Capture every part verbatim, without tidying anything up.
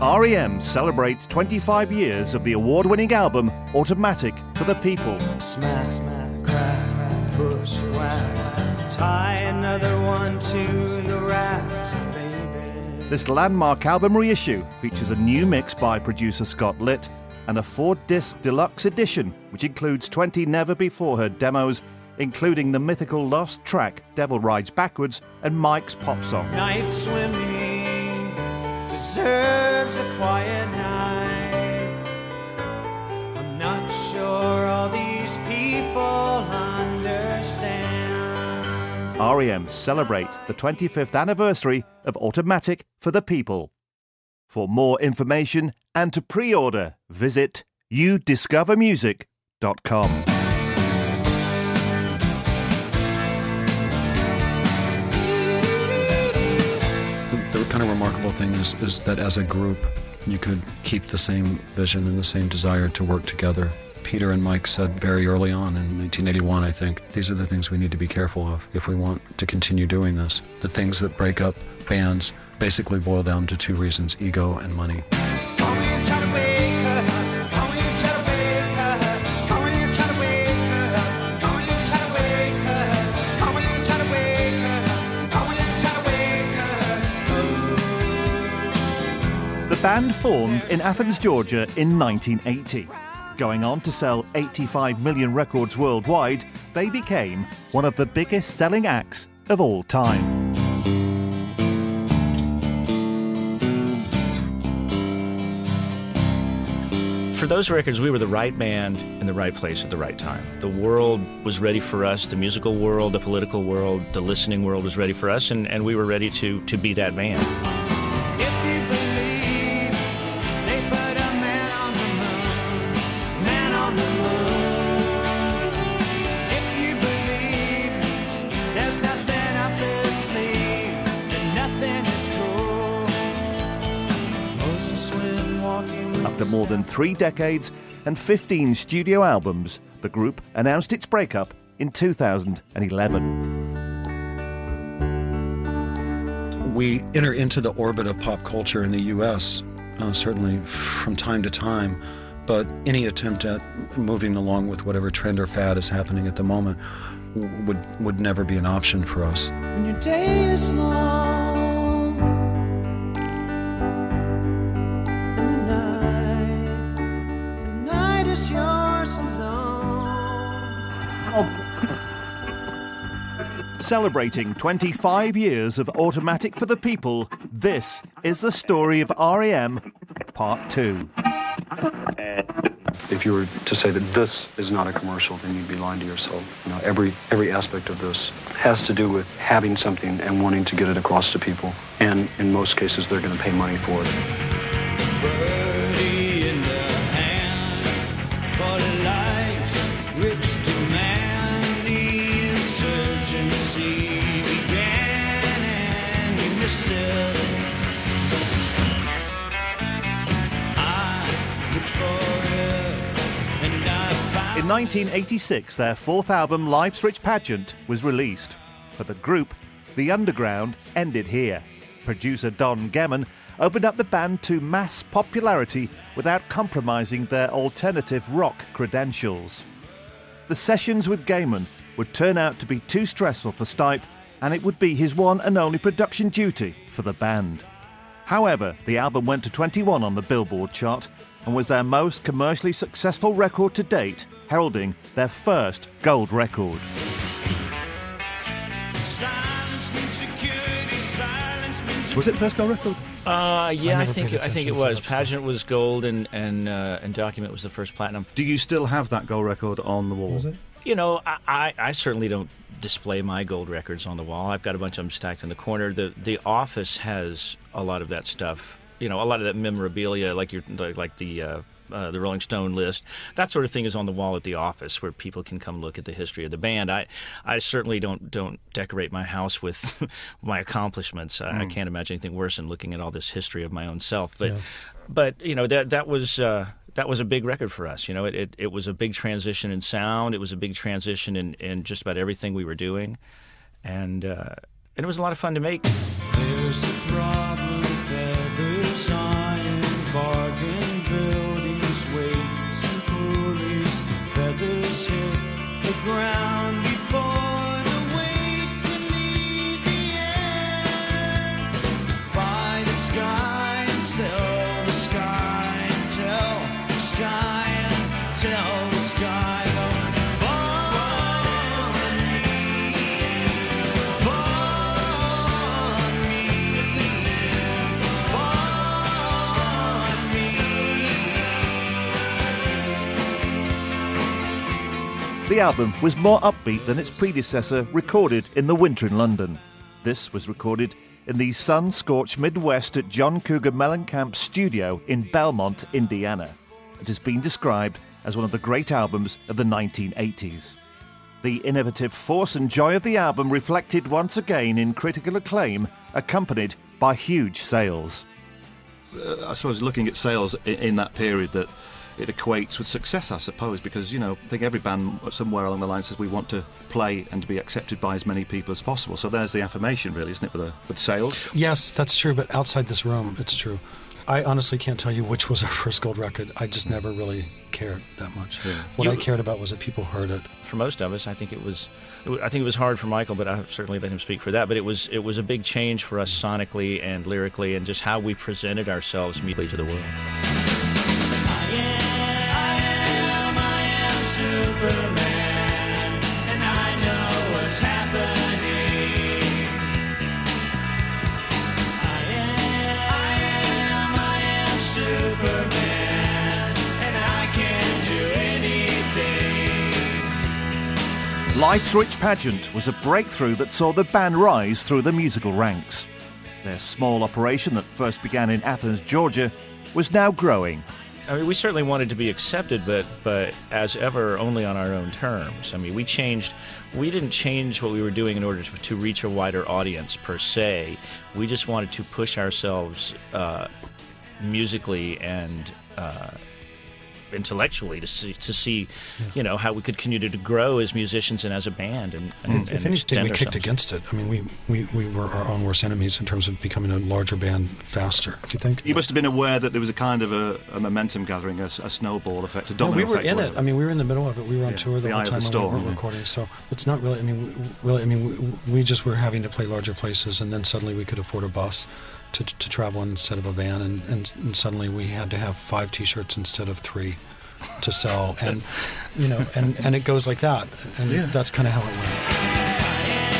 R E M celebrates twenty-five years of the award-winning album Automatic for the People. Smash, smash, crack, bushwhacked, tie another one to the racks, baby. This landmark album reissue features a new mix by producer Scott Litt and a four-disc deluxe edition, which includes twenty never-before-heard demos, including the mythical lost track Devil Rides Backwards and Mike's pop song. Night swimming deserves a quiet night. I'm not sure all these people understand. R E M celebrate the twenty-fifth anniversary of Automatic for the People. For more information and to pre-order, visit you discover music dot com. The kind of remarkable thing is, is that as a group, you could keep the same vision and the same desire to work together. Peter and Mike said very early on in nineteen eighty-one, I think, these are the things we need to be careful of if we want to continue doing this. The things that break up bands basically boil down to two reasons, ego and money. The band formed in Athens, Georgia in nineteen eighty. Going on to sell eighty-five million records worldwide, they became one of the biggest selling acts of all time. For those records, we were the right band in the right place at the right time. The world was ready for us, the musical world, the political world, the listening world was ready for us, and, and we were ready to, to be that band. After more than three decades and fifteen studio albums, the group announced its breakup in two thousand eleven. We enter into the orbit of pop culture in the U S, uh, certainly from time to time, but any attempt at moving along with whatever trend or fad is happening at the moment would, would never be an option for us. When your day is long, Celebrating twenty-five years of Automatic for the People, this is the story of R E M, Part two. If you were to say that this is not a commercial, then you'd be lying to yourself. You know, every every aspect of this has to do with having something and wanting to get it across to people. And in most cases, they're going to pay money for it. birdie in the hand, for the lights which demand the insurgency began, and you missed it. I looked for it, and I found In nineteen eighty-six, their fourth album, Life's Rich Pageant, was released. For the group, the underground ended here. Producer Don Gehman opened up the band to mass popularity without compromising their alternative rock credentials. The sessions with Gehman would turn out to be too stressful for Stipe, and it would be his one and only production duty for the band. However, the album went to twenty-one on the Billboard chart and was their most commercially successful record to date, heralding their first gold record. silence means security, silence means Was it first gold record? Uh, yeah, I I, never think paid it, I think it attention to was. that. Pageant was gold, and and uh, and Document was the first platinum. Do you still have that gold record on the wall? Was it? You know, I, I, I certainly don't display my gold records on the wall. I've got a bunch of them stacked in the corner. The the office has a lot of that stuff. You know, a lot of that memorabilia, like your like, like the uh, uh, the Rolling Stone list, that sort of thing is on the wall at the office where people can come look at the history of the band. I I certainly don't don't decorate my house with my accomplishments. I, I can't imagine anything worse than looking at all this history of my own self. But Yeah. but you know that that was. Uh, That was a big record for us. You know, it, it, it was a big transition in sound. It was a big transition in, in just about everything we were doing. And uh, and it was a lot of fun to make. there's a problem with feathers on your ground before the weight can leave the air. Buy the sky and sell the sky and tell the sky and tell the sky. The album was more upbeat than its predecessor, recorded in the winter in London. This was recorded in the sun-scorched Midwest at John Cougar Mellencamp's studio in Belmont, Indiana. It has been described as one of the great albums of the nineteen eighties. The innovative force and joy of the album reflected once again in critical acclaim, accompanied by huge sales. Uh, I suppose looking at sales in, in that period, that it equates with success, I suppose, because, you know, I think every band somewhere along the line says we want to play and to be accepted by as many people as possible. So there's the affirmation, really, isn't it, with, a, with sales? Yes, that's true, but outside this room, it's true. I honestly can't tell you which was our first gold record. I just never really cared that much. Yeah. What You- I cared about was that people heard it. For most of us, I think it was, it wa- I think it was hard for Michael, but I certainly let him speak for that. But it was, it was a big change for us sonically and lyrically, and just how we presented ourselves musically to the world. Superman, and I know what's happening. I am, I am, I am Superman, and I can do anything. Life's Rich Pageant was a breakthrough that saw the band rise through the musical ranks. Their small operation that first began in Athens, Georgia, was now growing. I mean, we certainly wanted to be accepted, but but as ever, only on our own terms. I mean, we changed. We didn't change what we were doing in order to, to reach a wider audience per se. We just wanted to push ourselves uh, musically and uh, intellectually to see, to see, you know, how we could continue to grow as musicians and as a band, and, and, If and anything, extend we kicked ourselves. against it. I mean, we, we, we were our own worst enemies in terms of becoming a larger band faster. Do you think? You must have been aware that there was a kind of a, a momentum gathering, a, s- a snowball effect, a No, domino we were effect, in it. whatever. I mean, we were in the middle of it. We were on Yeah, tour the, the whole eye of time the when storm, we weren't yeah. recording. So it's not really. I mean, we, really. I mean, we, we just were having to play larger places, and then suddenly we could afford a bus to to travel instead of a van, and, and, and suddenly we had to have five T-shirts instead of three to sell, and you know, and, and it goes like that, and Yeah. that's kind of how it went.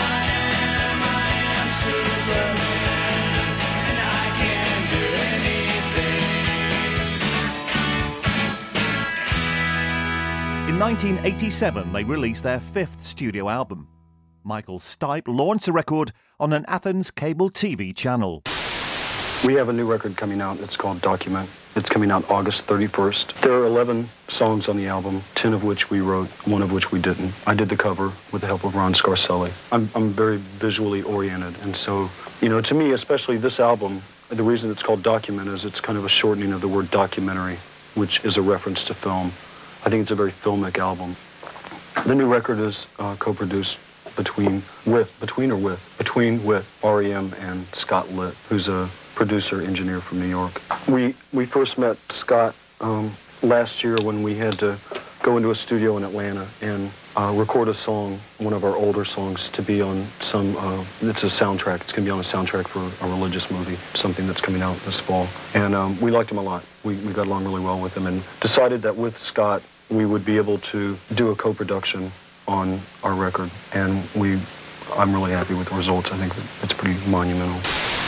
In nineteen eighty-seven, they released their fifth studio album. Michael Stipe launched the record on an Athens cable T V channel. We have a new record coming out. It's called Document. It's coming out August thirty-first. There are eleven songs on the album, ten of which we wrote, one of which we didn't. I did the cover with the help of Ron Scarcelli. I'm, I'm very visually oriented, and so, you know, to me, especially this album, the reason it's called Document is it's kind of a shortening of the word documentary, which is a reference to film. I think it's a very filmic album. The new record is uh, co-produced between, with, between or with, between with R E M and Scott Litt, who's a producer engineer from New York. We we first met Scott um, last year when we had to go into a studio in Atlanta and uh, record a song, one of our older songs, to be on some, uh, it's a soundtrack, it's going to be on a soundtrack for a religious movie, something that's coming out this fall. And um, we liked him a lot. We, we got along really well with him and decided that with Scott we would be able to do a co-production on our record. And we, I'm really happy with the results. I think that it's pretty monumental.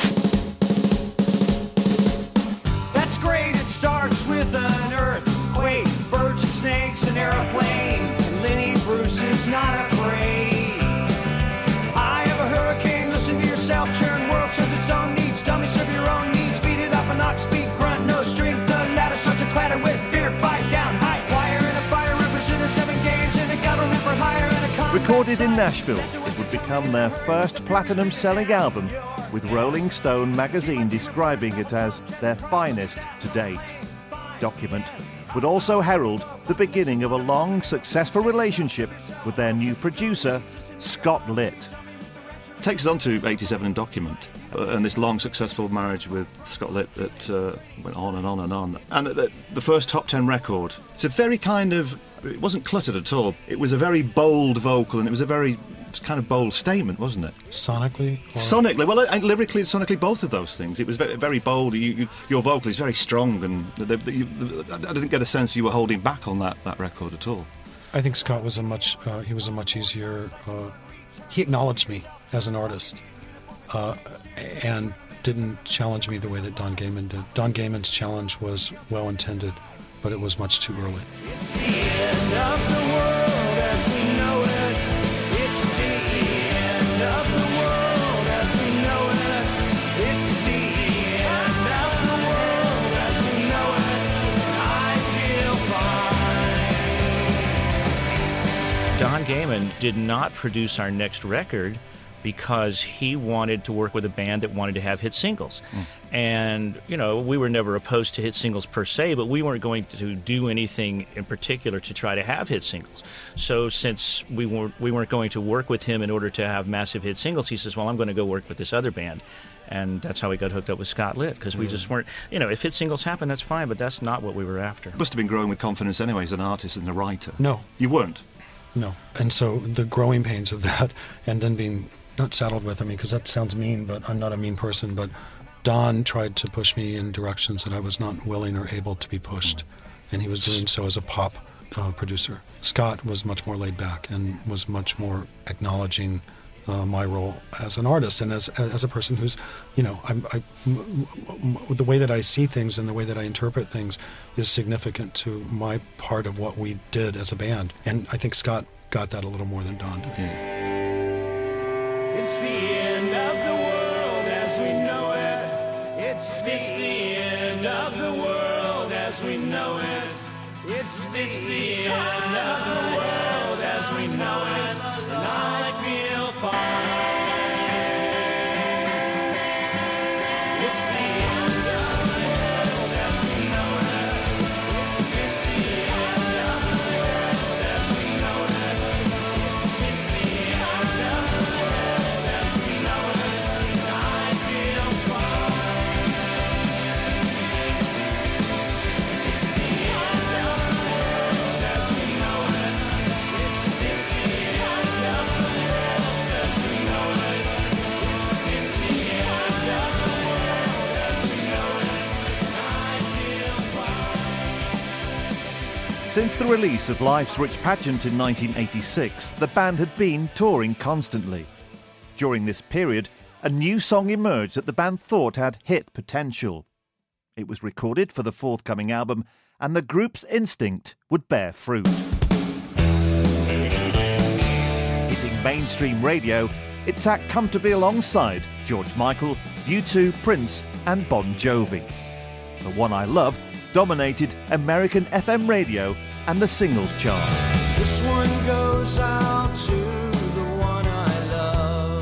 That's great, it starts with an earthquake, birds and snakes, an airplane. Lenny Bruce is not afraid. I have a hurricane, listen to yourself, churn world serves its own needs, dummy serve your own needs, beat it up and knock, speak, grunt, no strength, the ladder starts to clatter with fear, bite down, high wire and a fire, represented seven games in a government for hire and a combat Recorded in site. Nashville, it would become their first platinum-selling album, with Rolling Stone magazine describing it as their finest to date. Document would also herald the beginning of a long, successful relationship with their new producer, Scott Litt. Takes us on to eighty-seven and Document, uh, and this long, successful marriage with Scott Litt that uh, went on and on and on. And the, the first top ten record, it's a very kind of It wasn't cluttered at all. It was a very bold vocal, and it was a very kind of bold statement, wasn't it? Sonically? Or? Sonically, well, uh, lyrically and sonically, both of those things. It was very, very bold. You, you, your vocal is very strong, and the, the, you, the, I didn't get a sense you were holding back on that, that record at all. I think Scott was a much, uh, he was a much easier, uh, he acknowledged me as an artist, uh, and didn't challenge me the way that Don Gehman did. Don Gehman's challenge was well-intended, but it was much too early. It's the end of the world as we know it. It's the end of the world as we know it. It's the end of the world as we know it. I feel fine. Don Gehman did not produce our next record because he wanted to work with a band that wanted to have hit singles. Mm. And, you know, we were never opposed to hit singles per se, but we weren't going to do anything in particular to try to have hit singles. So since we weren't, we weren't going to work with him in order to have massive hit singles, he says, well, I'm going to go work with this other band. And that's how we got hooked up with Scott Litt, because we mm. just weren't, you know, if hit singles happen, that's fine, but that's not what we were after. You must have been growing with confidence anyway as an artist and a writer. No. You weren't? No. And so the growing pains of that, and then being not saddled with, I mean, because that sounds mean, but I'm not a mean person, but Don tried to push me in directions that I was not willing or able to be pushed, and he was doing so as a pop uh, producer. Scott was much more laid back and was much more acknowledging uh, my role as an artist and as as a person who's, you know, I, I, m- m- the way that I see things and the way that I interpret things is significant to my part of what we did as a band, and I think Scott got that a little more than Don did. Yeah. It's the end of the world as we know it. It's the, it's the end of the world as we know it. It's the, it's the end of the world as we know it. And I feel fine. It's the end of the world as we know it. It's, it's the end of the world as we know it. It's the end of the world as we know it. And I feel fine. It's the end of the world as we know it. It's, it's the end of the world as we know it. It's, it's the end of the world as we know it. And I feel fine. Since the release of Life's Rich Pageant in nineteen eighty-six, the band had been touring constantly. During this period, a new song emerged that the band thought had hit potential. It was recorded for the forthcoming album, and the group's instinct would bear fruit. Hitting mainstream radio, it's had come to be alongside George Michael, U two, Prince and Bon Jovi. The One I Love dominated American F M radio and the singles chart. This one goes out to the one I love.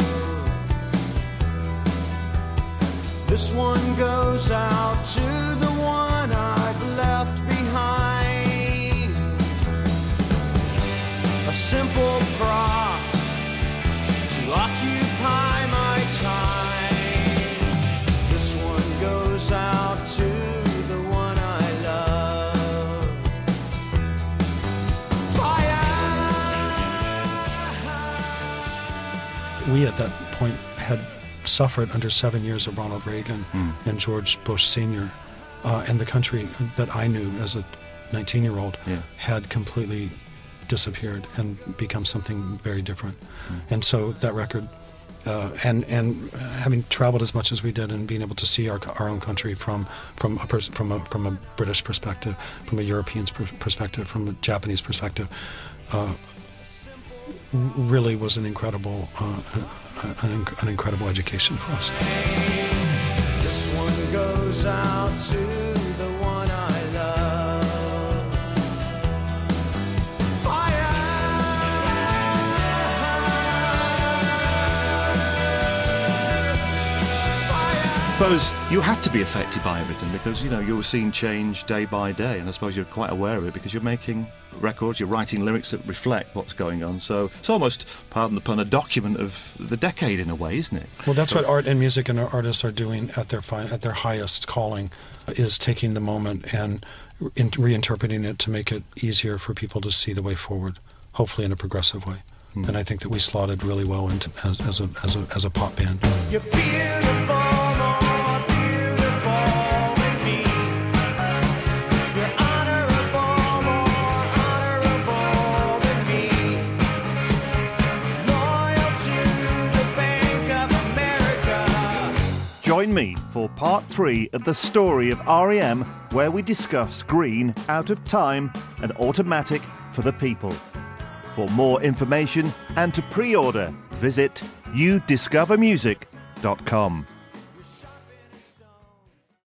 This one goes out to the one I've left behind. A simple prop to occupy my time. This one goes out to the one I love. Fire! We at that point had suffered under seven years of Ronald Reagan Mm. and George Bush Senior, uh, and the country that I knew as a nineteen-year-old Yeah. had completely disappeared and become something very different. And so that record, uh, and and having traveled as much as we did and being able to see our our own country from from a pers- from a from a British perspective, from a European's per- perspective, from a Japanese perspective, uh, really was an incredible uh, an, inc- an incredible education for us. This one goes out to the one I love. Fire! I suppose you had to be affected by everything because, you know, you were seeing change day by day, and I suppose you're quite aware of it because you're making records, you're writing lyrics that reflect what's going on. So it's almost, pardon the pun, a document of the decade in a way, isn't it? Well, that's what art and music and artists are doing at their fi- at their highest calling, is taking the moment and in, reinterpreting it to make it easier for people to see the way forward, hopefully in a progressive way. Mm. And I think that we slotted really well into as, as a as a as a pop band. You're beautiful, more beautiful than me. You're honorable, more honorable than me. Loyal to the Bank of America. Join me for part three of the story of R E M, where we discuss Green, Out of Time and Automatic for the People. For more information and to pre-order, visit you discover music dot com.